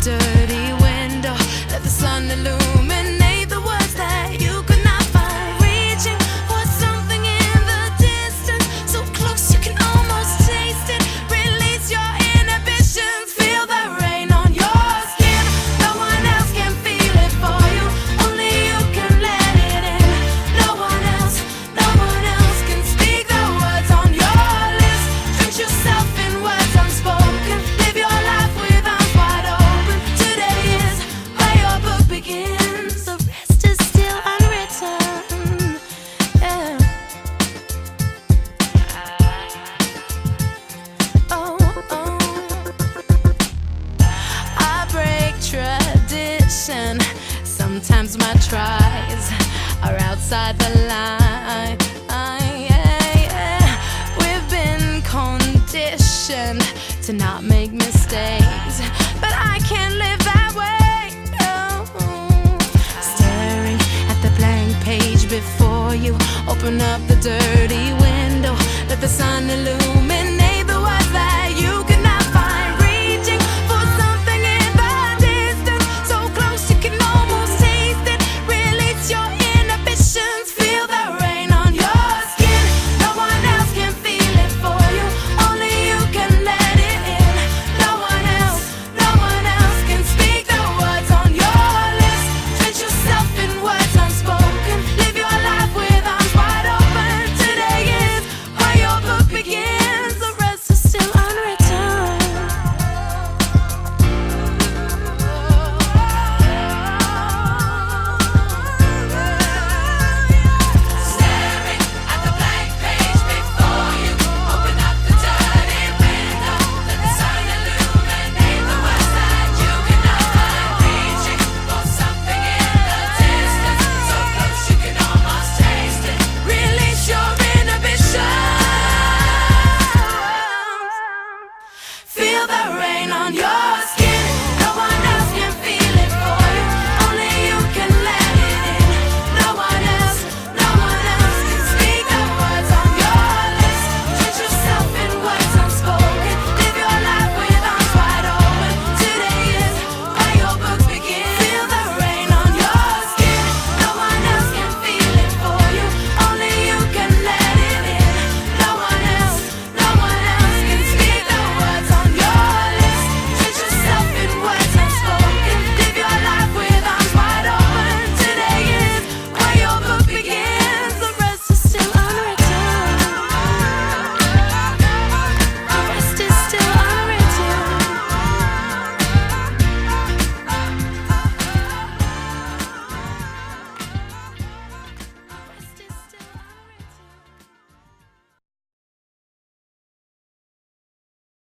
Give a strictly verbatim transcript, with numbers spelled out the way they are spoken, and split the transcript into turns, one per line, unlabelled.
dirty window, let the sun illuminate the words that you could not find. Reaching for something in the distance, so close you can almost taste it. Release your inhibitions, feel the rain on your skin. No one else can feel it for you, only you can let it in. No one else, no one else can speak the words on your lips. Drench yourself in words unspoken, live your life with arms wide open. Today is where your book begins, the rest is still unwritten. Yeah. Oh, oh. I break tradition. Sometimes my tries are outside the line. Yeah, yeah. We've been conditioned to not make mistakes, but I can't live that way. No. Staring at the blank page before you, open up the dirty window, let the sun illuminate